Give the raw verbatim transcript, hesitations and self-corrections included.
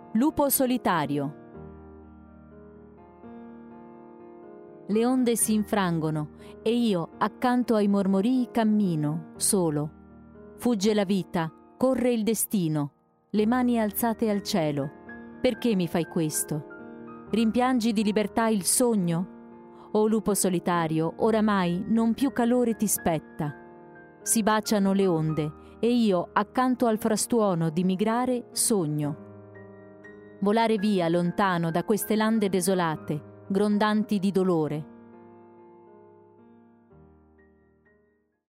Lupo solitario. Le onde si infrangono e io accanto ai mormorii cammino, solo. Fugge la vita, corre il destino, le mani alzate al cielo. Perché mi fai questo? Rimpiangi di libertà il sogno? O lupo solitario, oramai non più calore ti spetta. Si baciano le onde e io accanto al frastuono di migrare sogno. Volare via lontano da queste lande desolate, grondanti di dolore.